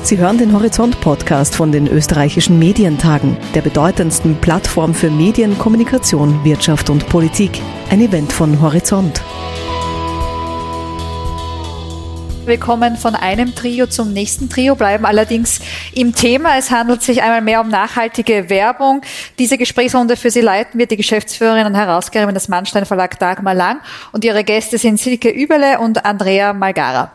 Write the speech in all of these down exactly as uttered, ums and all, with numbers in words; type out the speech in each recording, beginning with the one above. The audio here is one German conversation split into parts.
Sie hören den Horizont-Podcast von den österreichischen Medientagen, der bedeutendsten Plattform für Medien, Kommunikation, Wirtschaft und Politik. Ein Event von Horizont. Wir kommen von einem Trio zum nächsten Trio, bleiben allerdings im Thema. Es handelt sich einmal mehr um nachhaltige Werbung. Diese Gesprächsrunde für Sie leiten wird die Geschäftsführerin und Herausgeberin des Mannstein Verlag Dagmar Lang und ihre Gäste sind Silke Überle und Andrea Malgara.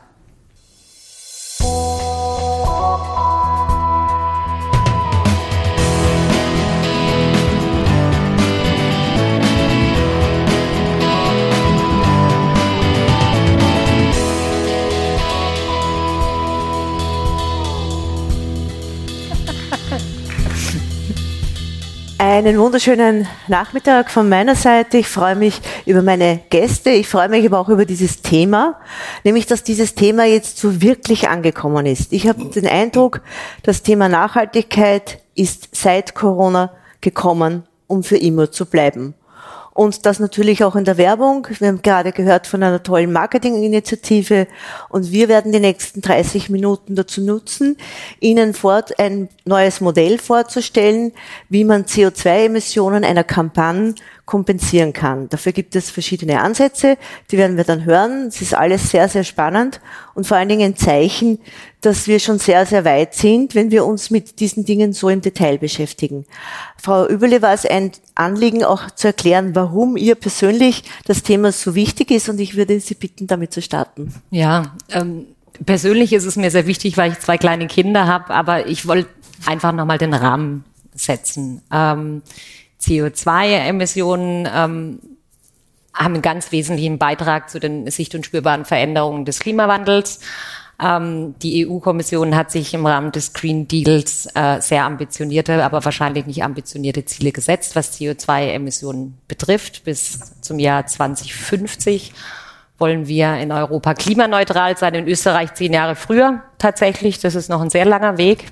Einen wunderschönen Nachmittag von meiner Seite. Ich freue mich über meine Gäste. Ich freue mich aber auch über dieses Thema, nämlich, dass dieses Thema jetzt so wirklich angekommen ist. Ich habe den Eindruck, das Thema Nachhaltigkeit ist seit Corona gekommen, um für immer zu bleiben. Und das natürlich auch in der Werbung. Wir haben gerade gehört von einer tollen Marketinginitiative und wir werden die nächsten dreißig Minuten dazu nutzen, Ihnen fort ein neues Modell vorzustellen, wie man C O zwei Emissionen einer Kampagne kompensieren kann. Dafür gibt es verschiedene Ansätze, die werden wir dann hören. Es ist alles sehr, sehr spannend und vor allen Dingen ein Zeichen, dass wir schon sehr, sehr weit sind, wenn wir uns mit diesen Dingen so im Detail beschäftigen. Frau Überle, war es ein Anliegen, auch zu erklären, warum ihr persönlich das Thema so wichtig ist und ich würde Sie bitten, damit zu starten. Ja, ähm, persönlich ist es mir sehr wichtig, weil ich zwei kleine Kinder habe, aber ich wollte einfach nochmal den Rahmen setzen. Ähm, C O zwei Emissionen ähm, haben einen ganz wesentlichen Beitrag zu den sicht- und spürbaren Veränderungen des Klimawandels. Ähm, die E U-Kommission hat sich im Rahmen des Green Deals äh, sehr ambitionierte, aber wahrscheinlich nicht ambitionierte Ziele gesetzt, was C O zwei Emissionen betrifft. Bis zum Jahr zwanzig fünfzig wollen wir in Europa klimaneutral sein, in Österreich zehn Jahre früher tatsächlich. Das ist noch ein sehr langer Weg.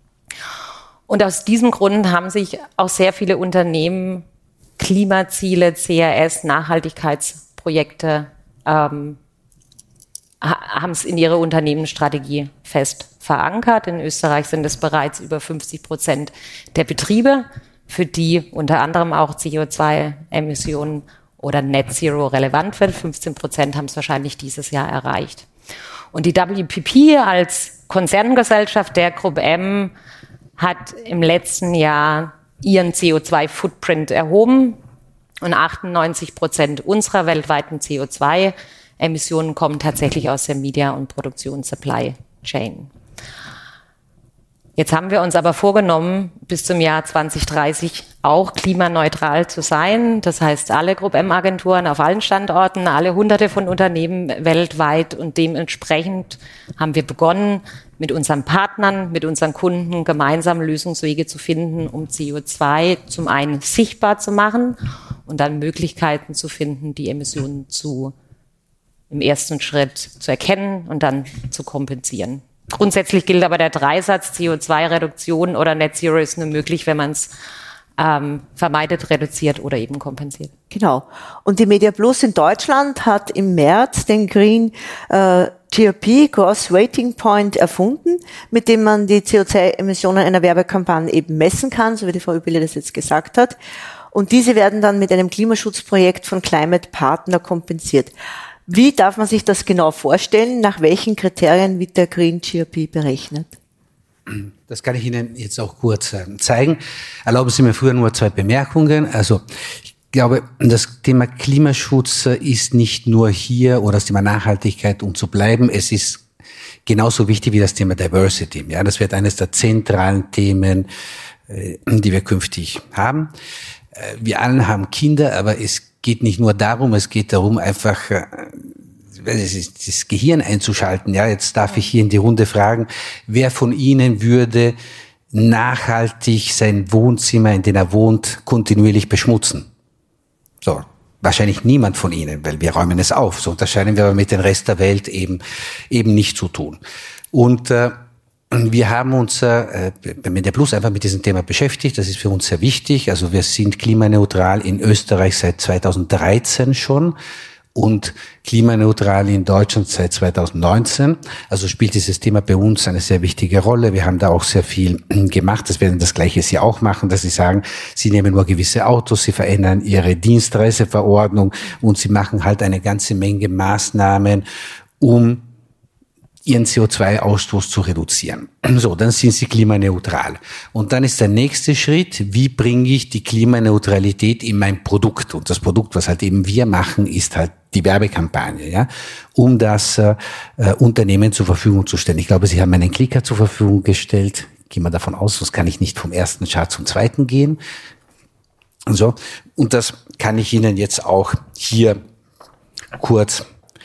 Und aus diesem Grund haben sich auch sehr viele Unternehmen Klimaziele, C R S, Nachhaltigkeitsprojekte, ähm, haben es in ihre Unternehmensstrategie fest verankert. In Österreich sind es bereits über fünfzig Prozent der Betriebe, für die unter anderem auch C O zwei Emissionen oder Net Zero relevant wird. fünfzehn Prozent haben es wahrscheinlich dieses Jahr erreicht. Und die W P P als Konzerngesellschaft der Group M hat im letzten Jahr ihren C O zwei Footprint erhoben und achtundneunzig Prozent unserer weltweiten C O zwei Emissionen kommen tatsächlich aus der Media- und Produktions-Supply Chain. Jetzt haben wir uns aber vorgenommen, bis zum Jahr zwanzig dreißig auch klimaneutral zu sein. Das heißt, alle Group M-Agenturen auf allen Standorten, alle hunderte von Unternehmen weltweit und dementsprechend haben wir begonnen, mit unseren Partnern, mit unseren Kunden gemeinsam Lösungswege zu finden, um C O zwei zum einen sichtbar zu machen und dann Möglichkeiten zu finden, die Emissionen zu im ersten Schritt zu erkennen und dann zu kompensieren. Grundsätzlich gilt aber der Dreisatz, C O zwei Reduktion oder Net Zero ist nur möglich, wenn man es ähm, vermeidet, reduziert oder eben kompensiert. Genau. Und die Media Plus in Deutschland hat im März den Green äh, G R P, Gross Rating Point, erfunden, mit dem man die C O zwei Emissionen einer Werbekampagne eben messen kann, so wie die Frau Überle das jetzt gesagt hat. Und diese werden dann mit einem Klimaschutzprojekt von Climate Partner kompensiert. Wie darf man sich das genau vorstellen? Nach welchen Kriterien wird der Green G R P berechnet? Das kann ich Ihnen jetzt auch kurz zeigen. Erlauben Sie mir früher nur zwei Bemerkungen. Also ich glaube, das Thema Klimaschutz ist nicht nur hier oder das Thema Nachhaltigkeit, um zu bleiben. Es ist genauso wichtig wie das Thema Diversity. Ja, das wird eines der zentralen Themen, die wir künftig haben. Wir alle haben Kinder, aber es geht nicht nur darum, es geht darum, einfach das Gehirn einzuschalten. Ja, jetzt darf ich hier in die Runde fragen, wer von Ihnen würde nachhaltig sein Wohnzimmer, in dem er wohnt, kontinuierlich beschmutzen? So, wahrscheinlich niemand von Ihnen, weil wir räumen es auf. So, das scheinen wir aber mit dem Rest der Welt eben eben nicht zu tun. Und äh, wir haben uns äh, bei Media Plus einfach mit diesem Thema beschäftigt. Das ist für uns sehr wichtig. Also wir sind klimaneutral in Österreich seit zweitausenddreizehn schon. und klimaneutral in Deutschland seit zweitausendneunzehn. Also spielt dieses Thema bei uns eine sehr wichtige Rolle. Wir haben da auch sehr viel gemacht. Das werden das Gleiche Sie auch machen, dass Sie sagen, Sie nehmen nur gewisse Autos, Sie verändern Ihre Dienstreiseverordnung und Sie machen halt eine ganze Menge Maßnahmen, um ihren C O zwei Ausstoß zu reduzieren. So, dann sind sie klimaneutral. Und dann ist der nächste Schritt, wie bringe ich die Klimaneutralität in mein Produkt? Und das Produkt, was halt eben wir machen, ist halt die Werbekampagne, ja, um das äh, Unternehmen zur Verfügung zu stellen. Ich glaube, Sie haben einen Clicker zur Verfügung gestellt. Gehen wir davon aus, sonst kann ich nicht vom ersten Chart zum zweiten gehen. So, und das kann ich Ihnen jetzt auch hier kurz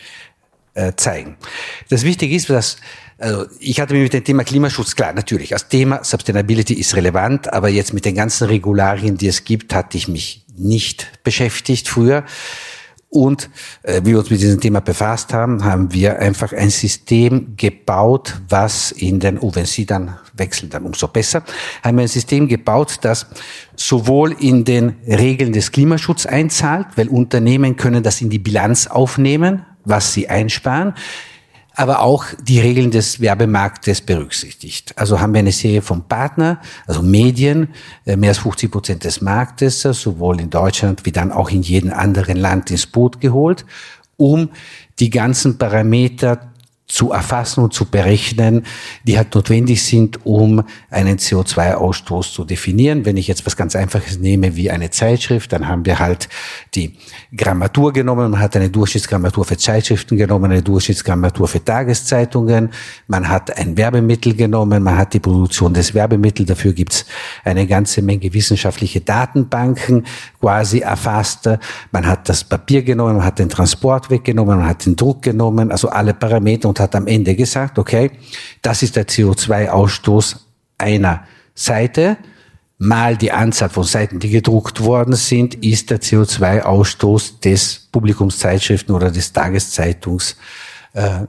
zeigen. Das Wichtige ist, dass, also ich hatte mich mit dem Thema Klimaschutz, klar, natürlich, das Thema Sustainability ist relevant, aber jetzt mit den ganzen Regularien, die es gibt, hatte ich mich nicht beschäftigt früher. Und äh, wie wir uns mit diesem Thema befasst haben, haben wir einfach ein System gebaut, was in den, oh, wenn Sie dann wechseln, dann umso besser, haben wir ein System gebaut, das sowohl in den Regeln des Klimaschutzes einzahlt, weil Unternehmen können das in die Bilanz aufnehmen, was sie einsparen, aber auch die Regeln des Werbemarktes berücksichtigt. Also haben wir eine Serie von Partnern, also Medien, mehr als fünfzig Prozent des Marktes, sowohl in Deutschland wie dann auch in jedem anderen Land ins Boot geholt, um die ganzen Parameter zu erfassen und zu berechnen, die halt notwendig sind, um einen C O zwei Ausstoß zu definieren. Wenn ich jetzt was ganz Einfaches nehme wie eine Zeitschrift, dann haben wir halt die Grammatur genommen, man hat eine Durchschnittsgrammatur für Zeitschriften genommen, eine Durchschnittsgrammatur für Tageszeitungen, man hat ein Werbemittel genommen, man hat die Produktion des Werbemittels, dafür gibt's eine ganze Menge wissenschaftliche Datenbanken quasi erfasst, man hat das Papier genommen, man hat den Transport weggenommen, man hat den Druck genommen, also alle Parameter, und hat am Ende gesagt, okay, das ist der C O zwei Ausstoß einer Seite, mal die Anzahl von Seiten, die gedruckt worden sind, ist der C O zwei Ausstoß des Publikumszeitschriften oder des Tageszeitungsanteil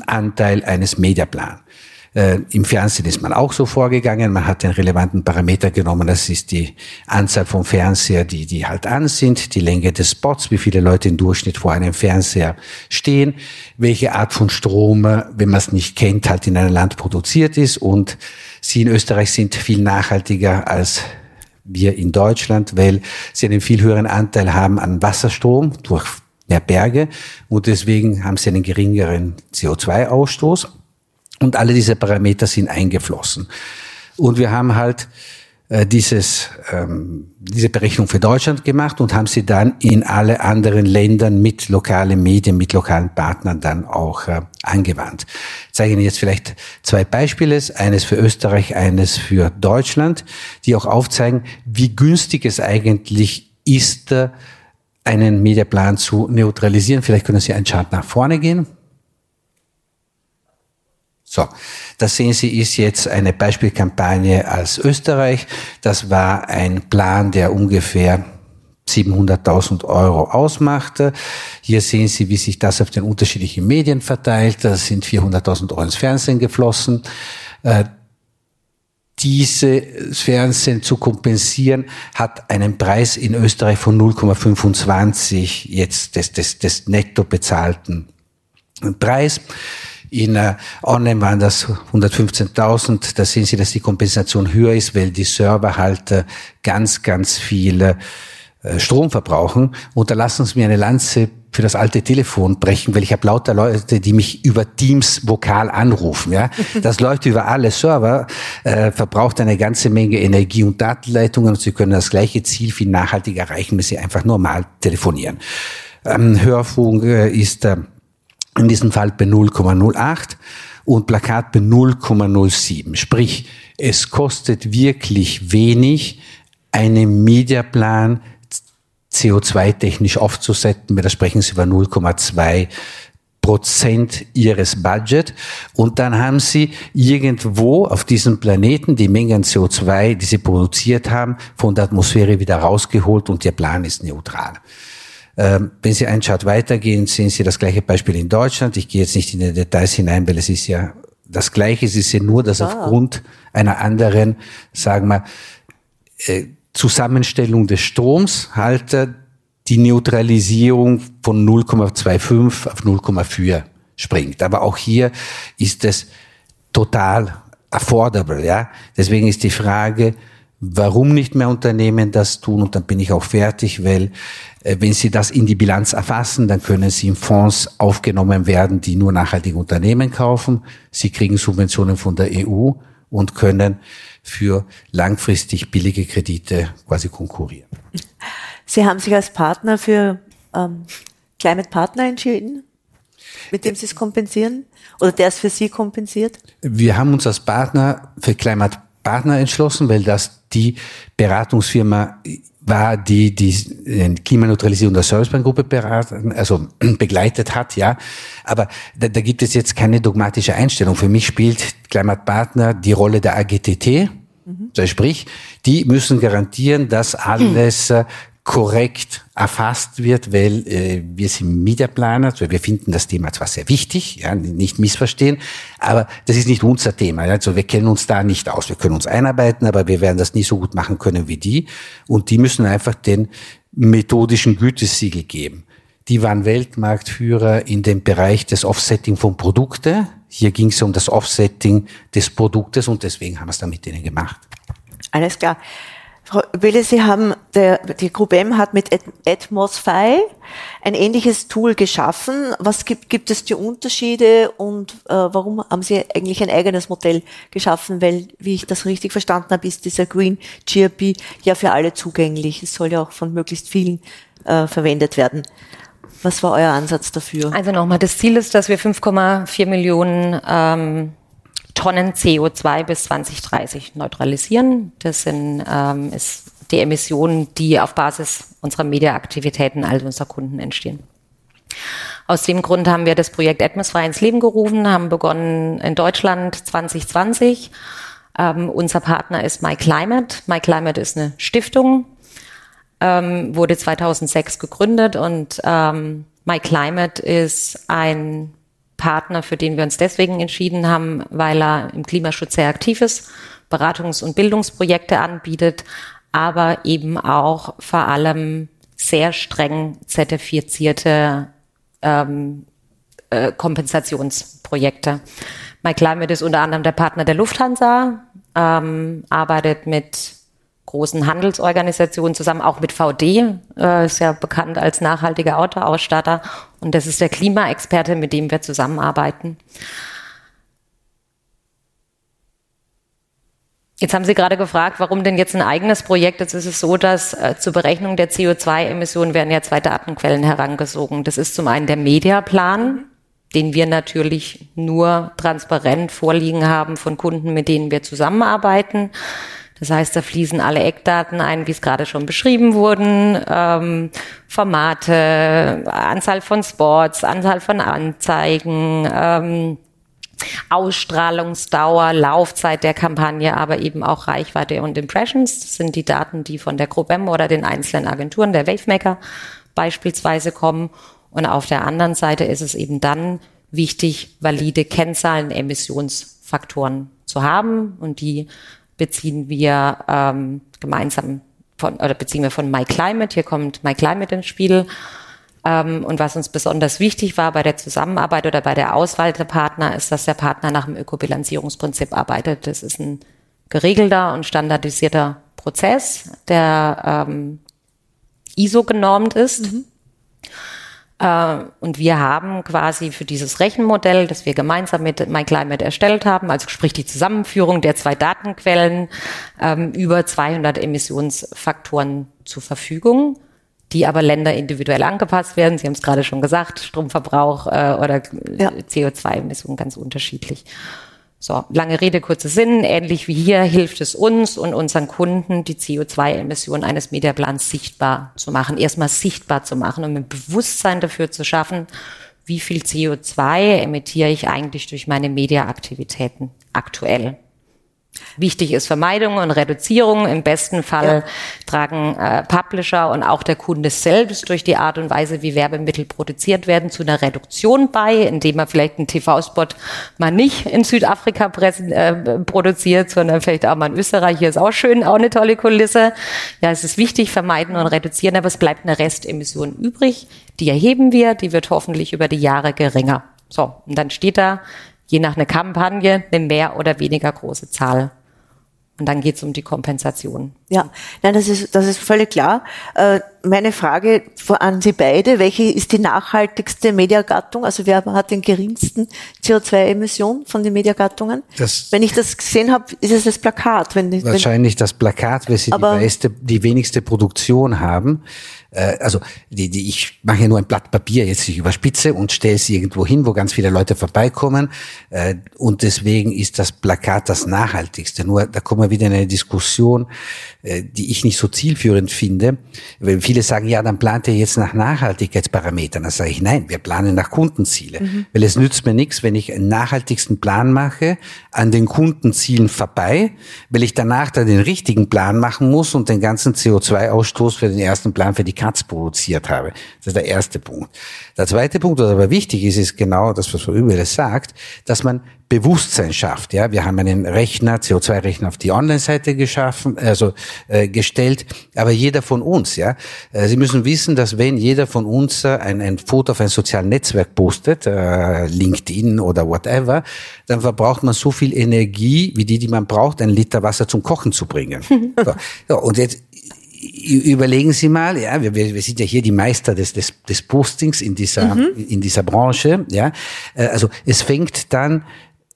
äh, eines Mediaplans. Äh, Im Fernsehen ist man auch so vorgegangen. Man hat den relevanten Parameter genommen. Das ist die Anzahl von Fernseher, die, die halt an sind, die Länge des Spots, wie viele Leute im Durchschnitt vor einem Fernseher stehen, welche Art von Strom, wenn man es nicht kennt, halt in einem Land produziert ist. Und Sie in Österreich sind viel nachhaltiger als wir in Deutschland, weil sie einen viel höheren Anteil haben an Wasserstrom durch mehr Berge und deswegen haben sie einen geringeren C O zwei Ausstoß. Und alle diese Parameter sind eingeflossen. Und wir haben halt äh, dieses, ähm, diese Berechnung für Deutschland gemacht und haben sie dann in alle anderen Ländern mit lokalen Medien, mit lokalen Partnern dann auch äh, angewandt. Ich zeige Ihnen jetzt vielleicht zwei Beispiele, eines für Österreich, eines für Deutschland, die auch aufzeigen, wie günstig es eigentlich ist, äh, einen Mediaplan zu neutralisieren. Vielleicht können Sie einen Chart nach vorne gehen. So, das sehen Sie, ist jetzt eine Beispielkampagne aus Österreich. Das war ein Plan, der ungefähr siebenhunderttausend Euro ausmachte. Hier sehen Sie, wie sich das auf den unterschiedlichen Medien verteilt. Da sind vierhunderttausend Euro ins Fernsehen geflossen. Äh, Dieses Fernsehen zu kompensieren, hat einen Preis in Österreich von null Komma fünfundzwanzig jetzt des, des, des netto bezahlten Preis. In uh, Online waren das hundertfünfzehntausend. Da sehen Sie, dass die Kompensation höher ist, weil die Server halt uh, ganz, ganz viel uh, Strom verbrauchen. Und da lassen Sie mir eine Lanze für das alte Telefon brechen, weil ich habe lauter Leute, die mich über Teams vokal anrufen. Ja, das läuft über alle Server, äh, verbraucht eine ganze Menge Energie und Datenleitungen und Sie können das gleiche Ziel viel nachhaltiger erreichen, wenn Sie einfach normal telefonieren. Ähm, Hörfunk äh, ist äh, in diesem Fall bei null Komma null acht und Plakat bei null Komma null sieben. Sprich, es kostet wirklich wenig, einen Mediaplan C O zwei technisch aufzusetzen. Da sprechen Sie über null Komma zwei Prozent Ihres Budget. Und dann haben Sie irgendwo auf diesem Planeten die Menge an C O zwei, die Sie produziert haben, von der Atmosphäre wieder rausgeholt und Ihr Plan ist neutral. Ähm, wenn Sie einen Chart weitergehen, sehen Sie das gleiche Beispiel in Deutschland. Ich gehe jetzt nicht in die Details hinein, weil es ist ja das Gleiche. Es ist ja nur, dass ah. aufgrund einer anderen, sagen wir, äh, Zusammenstellung des Stroms halt äh, die Neutralisierung von null Komma fünfundzwanzig auf null Komma vier springt. Aber auch hier ist es total affordable, ja. Deswegen ist die Frage, warum nicht mehr Unternehmen das tun? Und dann bin ich auch fertig, weil äh, wenn Sie das in die Bilanz erfassen, dann können Sie in Fonds aufgenommen werden, die nur nachhaltige Unternehmen kaufen. Sie kriegen Subventionen von der E U und können für langfristig billige Kredite quasi konkurrieren. Sie haben sich als Partner für ähm, Climate Partner entschieden, mit dem Sie es kompensieren? Oder der es für Sie kompensiert? Wir haben uns als Partner für Climate Partner entschlossen, weil das die Beratungsfirma war, die die Klimaneutralisierung der Servicebankgruppe beraten, also begleitet hat, ja. Aber da, da gibt es jetzt keine dogmatische Einstellung. Für mich spielt Climate Partner die Rolle der A G T T. Mhm. Also sprich, die müssen garantieren, dass alles mhm. korrekt erfasst wird, weil äh, wir sind Mediaplaner, also wir finden das Thema zwar sehr wichtig, ja, nicht missverstehen, aber das ist nicht unser Thema. Ja, also wir kennen uns da nicht aus. Wir können uns einarbeiten, aber wir werden das nie so gut machen können wie die. Und die müssen einfach den methodischen Gütesiegel geben. Die waren Weltmarktführer in dem Bereich des Offsetting von Produkten. Hier ging es um das Offsetting des Produktes und deswegen haben wir es dann mit denen gemacht. Alles klar. Frau Wille, Sie haben, der, die Gruppe M hat mit Atmos-Fi ein ähnliches Tool geschaffen. Was gibt, gibt es die Unterschiede und äh, warum haben Sie eigentlich ein eigenes Modell geschaffen? Weil, wie ich das richtig verstanden habe, ist dieser Green G R P ja für alle zugänglich. Es soll ja auch von möglichst vielen äh, verwendet werden. Was war euer Ansatz dafür? Also nochmal, das Ziel ist, dass wir fünf Komma vier Millionen ähm, Tonnen C O zwei bis zwanzig dreißig neutralisieren. Das sind ähm, ist die Emissionen, die auf Basis unserer Mediaaktivitäten all unserer Kunden entstehen. Aus dem Grund haben wir das Projekt Atmos-Fi ins Leben gerufen, haben begonnen in Deutschland zwanzig zwanzig. Ähm, unser Partner ist MyClimate. MyClimate ist eine Stiftung, ähm, wurde zweitausendsechs gegründet und ähm, MyClimate ist ein Partner, für den wir uns deswegen entschieden haben, weil er im Klimaschutz sehr aktiv ist, Beratungs- und Bildungsprojekte anbietet, aber eben auch vor allem sehr streng zertifizierte ähm, äh, Kompensationsprojekte. MyClimate ist unter anderem der Partner der Lufthansa, ähm, arbeitet mit großen Handelsorganisationen zusammen, auch mit V D, äh, ist ja bekannt als nachhaltiger Autoausstatter. Und das ist der Klimaexperte, mit dem wir zusammenarbeiten. Jetzt haben Sie gerade gefragt, warum denn jetzt ein eigenes Projekt? Jetzt ist es so, dass äh, zur Berechnung der C O zwei Emissionen werden ja zwei Datenquellen herangezogen. Das ist zum einen der Mediaplan, den wir natürlich nur transparent vorliegen haben von Kunden, mit denen wir zusammenarbeiten. Das heißt, da fließen alle Eckdaten ein, wie es gerade schon beschrieben wurden, ähm, Formate, Anzahl von Spots, Anzahl von Anzeigen, ähm, Ausstrahlungsdauer, Laufzeit der Kampagne, aber eben auch Reichweite und Impressions. Das sind die Daten, die von der Gruppe M oder den einzelnen Agenturen, der Wavemaker beispielsweise kommen. Und auf der anderen Seite ist es eben dann wichtig, valide Kennzahlen, Emissionsfaktoren zu haben und die beziehen wir ähm, gemeinsam von, oder beziehen wir von MyClimate. Hier kommt MyClimate ins Spiel. Ähm, und was uns besonders wichtig war bei der Zusammenarbeit oder bei der Auswahl der Partner, ist, dass der Partner nach dem Ökobilanzierungsprinzip arbeitet. Das ist ein geregelter und standardisierter Prozess, der ähm, I S O genormt ist. Mhm. Und wir haben quasi für dieses Rechenmodell, das wir gemeinsam mit MyClimate erstellt haben, also sprich die Zusammenführung der zwei Datenquellen, ähm, über zweihundert Emissionsfaktoren zur Verfügung, die aber länderindividuell angepasst werden. Sie haben es gerade schon gesagt, Stromverbrauch äh, oder ja. C O zwei Emissionen ganz unterschiedlich. So, lange Rede, kurzer Sinn. Ähnlich wie hier hilft es uns und unseren Kunden, die C O zwei Emissionen eines Mediaplans sichtbar zu machen, erstmal sichtbar zu machen und ein Bewusstsein dafür zu schaffen, wie viel C O zwei emittiere ich eigentlich durch meine Mediaaktivitäten aktuell. Wichtig ist Vermeidung und Reduzierung. Im besten Fall ja. tragen äh, Publisher und auch der Kunde selbst durch die Art und Weise, wie Werbemittel produziert werden, zu einer Reduktion bei, indem man vielleicht einen T V-Spot mal nicht in Südafrika präsen, äh, produziert, sondern vielleicht auch mal in Österreich. Hier ist auch schön, auch eine tolle Kulisse. Ja, es ist wichtig, vermeiden und reduzieren, aber es bleibt eine Restemission übrig. Die erheben wir, die wird hoffentlich über die Jahre geringer. So, und dann steht da, je nach einer Kampagne, eine mehr oder weniger große Zahl. Und dann geht es um die Kompensation. Ja, nein, das ist, das ist völlig klar. Äh, meine Frage an Sie beide, welche ist die nachhaltigste Mediagattung? Also wer hat den geringsten C O zwei Emissionen von den Mediagattungen? Das wenn ich das gesehen habe, ist es das Plakat. Wenn, wahrscheinlich wenn, das Plakat, weil sie die, meiste, die wenigste Produktion haben. Äh, also die, die, ich mache ja nur ein Blatt Papier, jetzt ich überspitze und stelle es irgendwo hin, wo ganz viele Leute vorbeikommen. Äh, und deswegen ist das Plakat das nachhaltigste. Nur da kommen wir wieder in eine Diskussion, äh, die ich nicht so zielführend finde. Weil viele sagen, ja, dann plant ihr jetzt nach Nachhaltigkeitsparametern. Dann sage ich, nein, wir planen nach Kundenziele. Mhm. Weil es nützt mir nichts, wenn ich einen nachhaltigsten Plan mache, an den Kundenzielen vorbei, weil ich danach dann den richtigen Plan machen muss und den ganzen C O zwei Ausstoß für den ersten Plan für die Katz produziert habe. Das ist der erste Punkt. Der zweite Punkt, was aber wichtig ist, ist genau das, was Frau Übele sagt, dass man Bewusstsein schafft. Ja, wir haben einen Rechner, C O zwei Rechner auf die Online-Seite geschaffen, also äh, gestellt, aber jeder von uns, ja, äh, Sie müssen wissen, dass wenn jeder von uns äh, ein, ein Foto auf ein soziales Netzwerk postet, äh, LinkedIn oder whatever, dann verbraucht man so viel Energie, wie die, die man braucht, einen Liter Wasser zum Kochen zu bringen. So. Ja, und jetzt überlegen Sie mal, ja, wir, wir sind ja hier die Meister des, des, des Postings in dieser, mhm. in dieser Branche, ja. Also, es fängt dann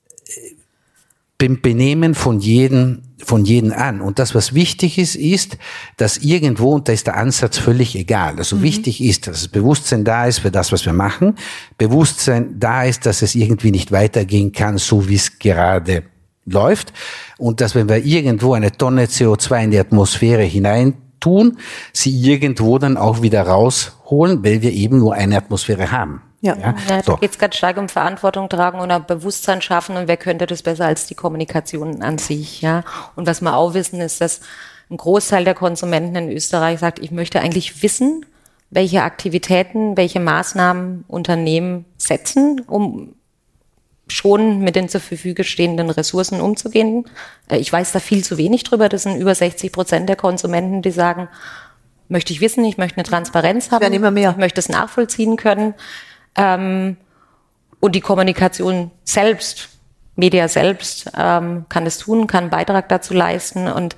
beim Benehmen von jedem, von jedem an. Und das, was wichtig ist, ist, dass irgendwo, und da ist der Ansatz völlig egal. Also mhm. wichtig ist, dass das Bewusstsein da ist für das, was wir machen. Bewusstsein da ist, dass es irgendwie nicht weitergehen kann, so wie es gerade läuft. Und dass, wenn wir irgendwo eine Tonne C O zwei in die Atmosphäre hinein tun, sie irgendwo dann auch wieder rausholen, weil wir eben nur eine Atmosphäre haben. Ja, ja, ja so. Da geht es ganz stark um Verantwortung tragen und um Bewusstsein schaffen, und wer könnte das besser als die Kommunikation an sich, ja. Und was wir auch wissen, ist, dass ein Großteil der Konsumenten in Österreich sagt, ich möchte eigentlich wissen, welche Aktivitäten, welche Maßnahmen Unternehmen setzen, um schon mit den zur Verfügung stehenden Ressourcen umzugehen. Ich weiß da viel zu wenig drüber. Das sind über sechzig Prozent der Konsumenten, die sagen, möchte ich wissen, ich möchte eine Transparenz haben, immer mehr. Ich möchte es nachvollziehen können. Und die Kommunikation selbst, Media selbst, kann es tun, kann einen Beitrag dazu leisten. Und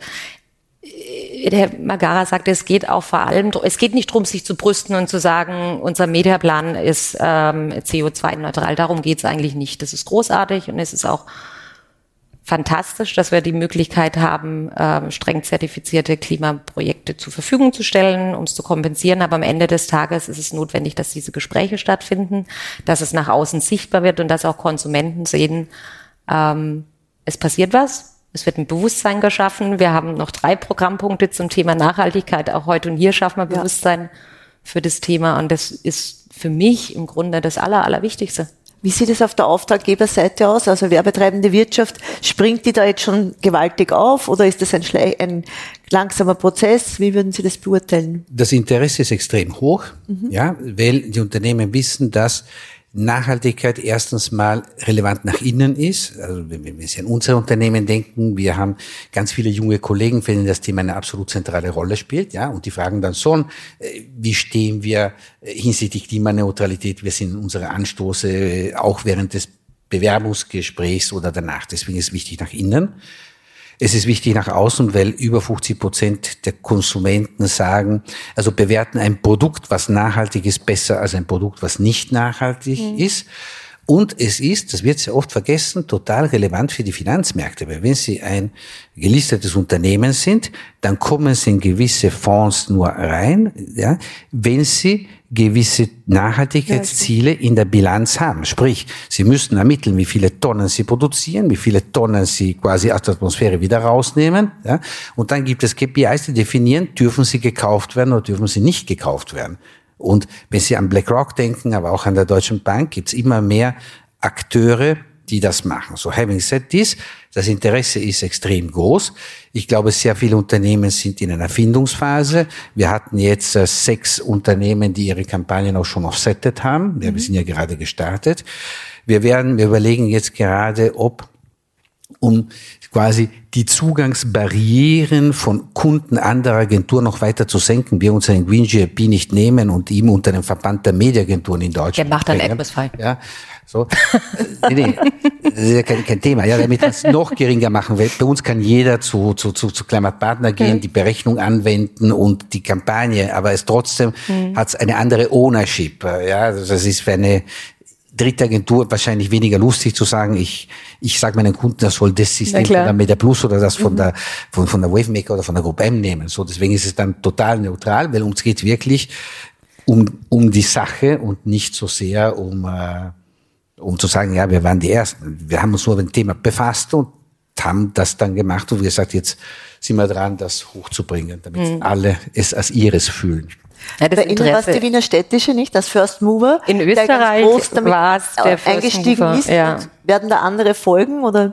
der Magara sagte, es geht auch vor allem, es geht nicht darum, sich zu brüsten und zu sagen, unser Mediaplan ist ähm, C O zwei neutral. Darum geht es eigentlich nicht. Das ist großartig und es ist auch fantastisch, dass wir die Möglichkeit haben, ähm, streng zertifizierte Klimaprojekte zur Verfügung zu stellen, um es zu kompensieren. Aber am Ende des Tages ist es notwendig, dass diese Gespräche stattfinden, dass es nach außen sichtbar wird und dass auch Konsumenten sehen, ähm, es passiert was. Es wird ein Bewusstsein geschaffen. Wir haben noch drei Programmpunkte zum Thema Nachhaltigkeit. Auch heute und hier schaffen wir Bewusstsein ja. für das Thema. Und das ist für mich im Grunde das Aller, Allerwichtigste. Wie sieht es auf der Auftraggeberseite aus? Also werbetreibende Wirtschaft, springt die da jetzt schon gewaltig auf oder ist das ein, Schle- ein langsamer Prozess? Wie würden Sie das beurteilen? Das Interesse ist extrem hoch, mhm. ja, weil die Unternehmen wissen, dass Nachhaltigkeit erstens mal relevant nach innen ist. Also wenn wir an unser Unternehmen denken, wir haben ganz viele junge Kollegen, für die das Thema eine absolut zentrale Rolle spielt, ja, und die fragen dann schon, wie stehen wir hinsichtlich Klimaneutralität? Wir sind unsere Anstoße auch während des Bewerbungsgesprächs oder danach. Deswegen ist es wichtig nach innen. Es ist wichtig nach außen, weil über fünfzig Prozent der Konsumenten sagen, also bewerten ein Produkt, was nachhaltig ist, besser als ein Produkt, was nicht nachhaltig mhm. ist. Und es ist, das wird sehr oft vergessen, total relevant für die Finanzmärkte. Weil wenn Sie ein gelistetes Unternehmen sind, dann kommen Sie in gewisse Fonds nur rein, ja, wenn Sie gewisse Nachhaltigkeitsziele in der Bilanz haben. Sprich, Sie müssten ermitteln, wie viele Tonnen Sie produzieren, wie viele Tonnen Sie quasi aus der Atmosphäre wieder rausnehmen. Ja? Und dann gibt es K P Is, die definieren, dürfen sie gekauft werden oder dürfen sie nicht gekauft werden. Und wenn Sie an BlackRock denken, aber auch an der Deutschen Bank, gibt es immer mehr Akteure, die das machen. So, having said this, das Interesse ist extrem groß. Ich glaube, sehr viele Unternehmen sind in einer Erfindungsphase. Wir hatten jetzt äh, sechs Unternehmen, die ihre Kampagnen auch schon offsettet haben. Mhm. Ja, wir sind ja gerade gestartet. Wir werden, wir überlegen jetzt gerade, ob um quasi die Zugangsbarrieren von Kunden anderer Agenturen noch weiter zu senken, wir unseren Green G R P nicht nehmen und ihm unter den Verband der Mediaagenturen in Deutschland. Der macht dann Atmosfy. Ja, so. nee, nee, das ist ja kein, kein Thema. Ja, damit wir es noch geringer machen. Weil bei uns kann jeder zu, zu, zu, zu Climate Partner gehen, mhm. die Berechnung anwenden und die Kampagne, aber es trotzdem mhm. hat es eine andere Ownership. Ja, also das ist für eine dritte Agentur wahrscheinlich weniger lustig zu sagen, ich, ich sage meinen Kunden, das soll das System von der Media Plus oder das von mhm. der, von, von der Wavemaker oder von der Gruppe M nehmen. So, deswegen ist es dann total neutral, weil uns geht wirklich um, um die Sache und nicht so sehr um, äh, um zu sagen, ja, wir waren die Ersten. Wir haben uns nur mit dem Thema befasst und haben das dann gemacht und gesagt, jetzt sind wir dran, das hochzubringen, damit mhm. alle es als ihres fühlen. Ja, bei Ihnen war es die Wiener Städtische, nicht? Das First Mover. In Österreich war es der First eingestiegen Mover. Ist. Ja. Werden da andere folgen, oder?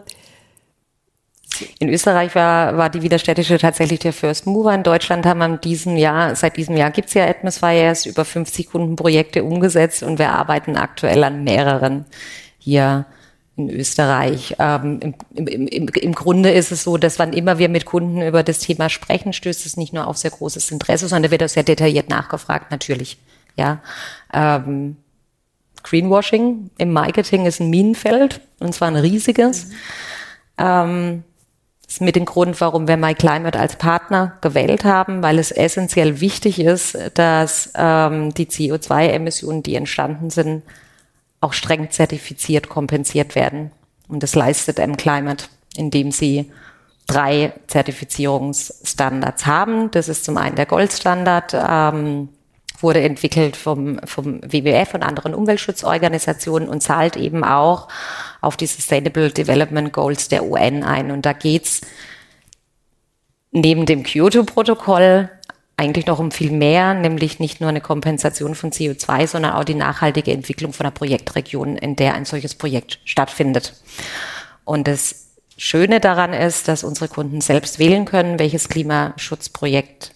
In Österreich war, war die Wiener Städtische tatsächlich der First Mover. In Deutschland haben wir in diesem Jahr, seit diesem Jahr gibt's ja Atmosfy erst über fünfzig Kundenprojekte umgesetzt und wir arbeiten aktuell an mehreren hier in Österreich. Ähm, im, im, im, Im Grunde ist es so, dass wann immer wir mit Kunden über das Thema sprechen, stößt es nicht nur auf sehr großes Interesse, sondern wird auch sehr detailliert nachgefragt, natürlich. Ja, ähm, Greenwashing im Marketing ist ein Minenfeld, und zwar ein riesiges. Mhm. Ähm, das ist mit dem Grund, warum wir MyClimate als Partner gewählt haben, weil es essentiell wichtig ist, dass ähm, die C O zwei Emissionen, die entstanden sind, auch streng zertifiziert kompensiert werden. Und das leistet MClimate, indem sie drei Zertifizierungsstandards haben. Das ist zum einen der Goldstandard, ähm, wurde entwickelt vom, vom W W F und anderen Umweltschutzorganisationen und zahlt eben auch auf die Sustainable Development Goals der U N ein. Und da geht's neben dem Kyoto-Protokoll eigentlich noch um viel mehr, nämlich nicht nur eine Kompensation von C O zwei, sondern auch die nachhaltige Entwicklung von einer Projektregion, in der ein solches Projekt stattfindet. Und das Schöne daran ist, dass unsere Kunden selbst wählen können, welches Klimaschutzprojekt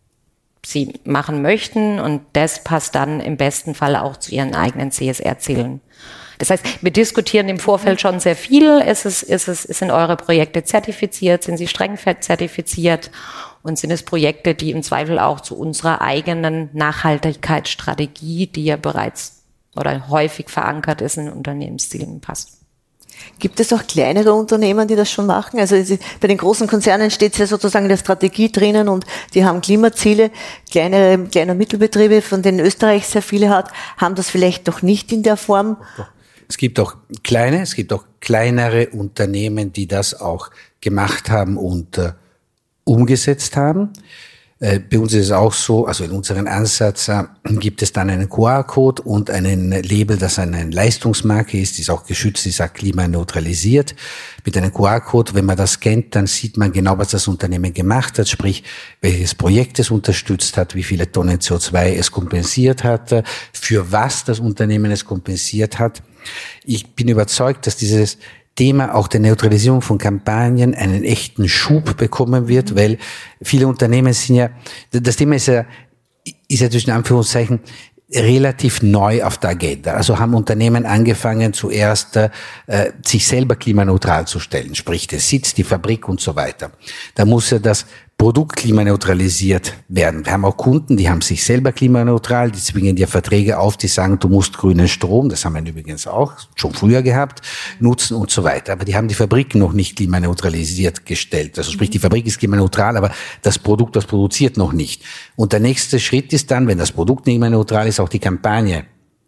sie machen möchten, und das passt dann im besten Fall auch zu ihren eigenen C S R-Zielen. Das heißt, wir diskutieren im Vorfeld schon sehr viel. Ist es, ist es, sind eure Projekte zertifiziert? Sind sie streng zertifiziert? Und sind es Projekte, die im Zweifel auch zu unserer eigenen Nachhaltigkeitsstrategie, die ja bereits oder häufig verankert ist in Unternehmenszielen, passt? Gibt es auch kleinere Unternehmen, die das schon machen? Also bei den großen Konzernen steht ja sozusagen in der Strategie drinnen und die haben Klimaziele. Kleinere, kleine Mittelbetriebe, von denen Österreich sehr viele hat, haben das vielleicht noch nicht in der Form. Es gibt auch kleine, es gibt auch kleinere Unternehmen, die das auch gemacht haben und äh, umgesetzt haben. Äh, bei uns ist es auch so, also in unserem Ansatz äh, gibt es dann einen Q R-Code und einen Label, das eine Leistungsmarke ist, die ist auch geschützt, die sagt klimaneutralisiert. Mit einem Q R-Code, wenn man das scannt, dann sieht man genau, was das Unternehmen gemacht hat, sprich, welches Projekt es unterstützt hat, wie viele Tonnen C O zwei es kompensiert hat, für was das Unternehmen es kompensiert hat. Ich bin überzeugt, dass dieses Thema auch der Neutralisierung von Kampagnen einen echten Schub bekommen wird, weil viele Unternehmen sind ja, das Thema ist ja, ist ja zwischen Anführungszeichen relativ neu auf der Agenda. Also haben Unternehmen angefangen, zuerst äh, sich selber klimaneutral zu stellen, sprich der Sitz, die Fabrik und so weiter. Da muss ja das Produkt klimaneutralisiert werden. Wir haben auch Kunden, die haben sich selber klimaneutral, die zwingen dir Verträge auf, die sagen, du musst grünen Strom, das haben wir übrigens auch schon früher gehabt, nutzen und so weiter. Aber die haben die Fabrik noch nicht klimaneutralisiert gestellt. Also sprich, die Fabrik ist klimaneutral, aber das Produkt, das produziert noch nicht. Und der nächste Schritt ist dann, wenn das Produkt klimaneutral ist, auch die Kampagne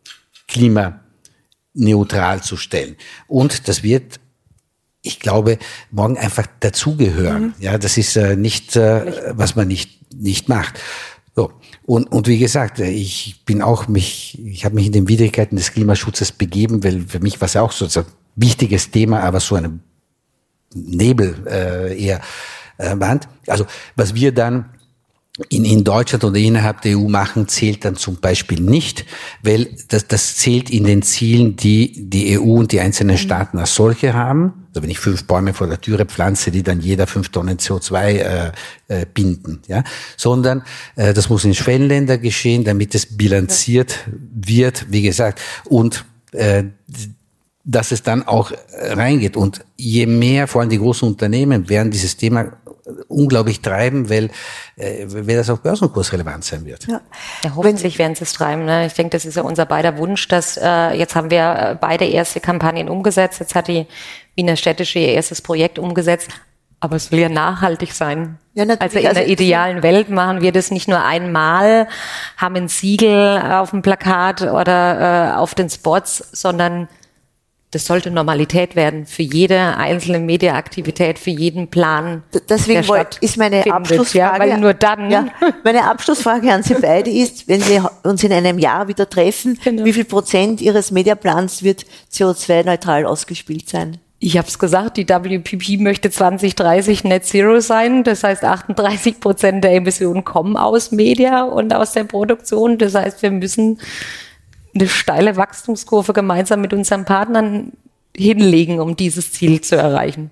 klimaneutral zu stellen. Und das wird, ich glaube, morgen einfach dazugehören. Mhm. Ja, das ist äh, nicht, äh, was man nicht nicht macht. So, und und wie gesagt, ich bin auch mich, ich habe mich in den Widrigkeiten des Klimaschutzes begeben, weil für mich war es auch so ein wichtiges Thema, aber so eine Nebel äh, eher äh, Wand. Also was wir dann in, in Deutschland oder innerhalb der E U machen, zählt dann zum Beispiel nicht, weil das, das zählt in den Zielen, die die E U und die einzelnen Staaten als solche haben. Also wenn ich fünf Bäume vor der Türe pflanze, die dann jeder fünf Tonnen C O zwei äh, äh, binden, ja, sondern äh, das muss in Schwellenländern geschehen, damit es bilanziert wird, wie gesagt, und äh, dass es dann auch reingeht. Und je mehr, vor allem die großen Unternehmen, werden dieses Thema unglaublich treiben, weil, äh, weil das auch börsenkursrelevant sein wird. Ja, ja hoffentlich werden sie es treiben. Ne? Ich denke, das ist ja unser beider Wunsch, dass äh, jetzt haben wir beide erste Kampagnen umgesetzt. Jetzt hat die Wiener Städtische ihr erstes Projekt umgesetzt. Aber es will ja nachhaltig sein. Ja, also in also der idealen Welt machen wir das nicht nur einmal, haben ein Siegel auf dem Plakat oder äh, auf den Spots, sondern das sollte Normalität werden für jede einzelne Mediaaktivität, für jeden Plan. Deswegen der Stadt ist meine findet, Abschlussfrage, ja, weil nur dann. Ja, meine Abschlussfrage an Sie beide ist, wenn wir uns in einem Jahr wieder treffen, genau. Wie viel Prozent Ihres Mediaplans wird C O zwei neutral ausgespielt sein? Ich habe es gesagt, die W P P möchte zwanzig dreißig Net Zero sein. Das heißt, achtunddreißig Prozent der Emissionen kommen aus Media und aus der Produktion. Das heißt, wir müssen eine steile Wachstumskurve gemeinsam mit unseren Partnern hinlegen, um dieses Ziel zu erreichen.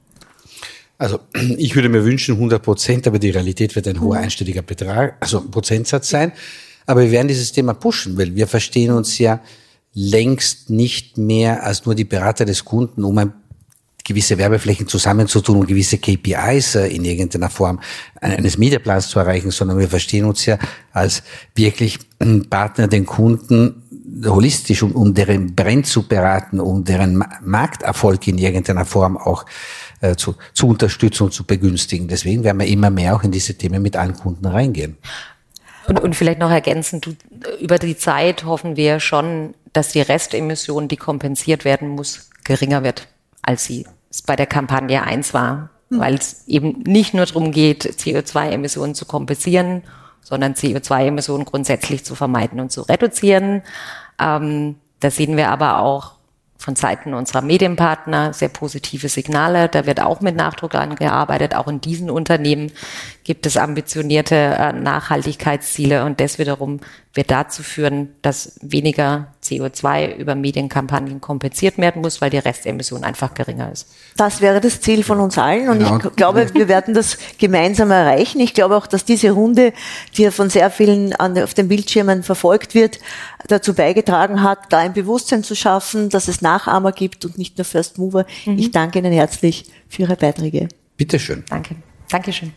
Also ich würde mir wünschen hundert Prozent, aber die Realität wird ein hoher einstelliger Betrag, also Prozentsatz sein. Aber wir werden dieses Thema pushen, weil wir verstehen uns ja längst nicht mehr als nur die Berater des Kunden, um ein gewisse Werbeflächen zusammenzutun und gewisse K P Is in irgendeiner Form eines Mediaplans zu erreichen, sondern wir verstehen uns ja als wirklich Partner, den Kunden holistisch, um, um deren Brand zu beraten, um deren Markterfolg in irgendeiner Form auch äh, zu, zu unterstützen und zu begünstigen. Deswegen werden wir immer mehr auch in diese Themen mit allen Kunden reingehen. Und, und vielleicht noch ergänzend, du, über die Zeit hoffen wir schon, dass die Restemission, die kompensiert werden muss, geringer wird, als sie es bei der Kampagne eins war. Hm. Weil es eben nicht nur darum geht, C O zwei Emissionen zu kompensieren, sondern C O zwei Emissionen grundsätzlich zu vermeiden und zu reduzieren. Ähm, da sehen wir aber auch von Seiten unserer Medienpartner sehr positive Signale. Da wird auch mit Nachdruck angearbeitet. Auch in diesen Unternehmen gibt es ambitionierte äh, Nachhaltigkeitsziele und das wiederum wird dazu führen, dass weniger C O zwei über Medienkampagnen kompensiert werden muss, weil die Restemission einfach geringer ist. Das wäre das Ziel von uns allen und genau. Ich glaube, wir werden das gemeinsam erreichen. Ich glaube auch, dass diese Runde, die ja von sehr vielen an, auf den Bildschirmen verfolgt wird, dazu beigetragen hat, da ein Bewusstsein zu schaffen, dass es Nachahmer gibt und nicht nur First Mover. Mhm. Ich danke Ihnen herzlich für Ihre Beiträge. Bitteschön. Danke. Dankeschön.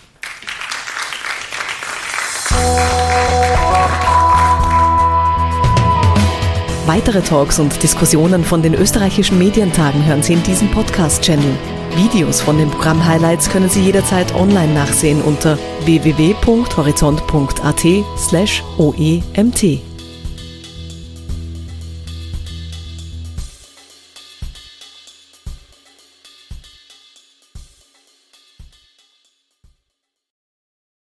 Weitere Talks und Diskussionen von den österreichischen Medientagen hören Sie in diesem Podcast-Channel. Videos von den Programm-Highlights können Sie jederzeit online nachsehen unter w w w punkt horizont punkt a t slash o e m t.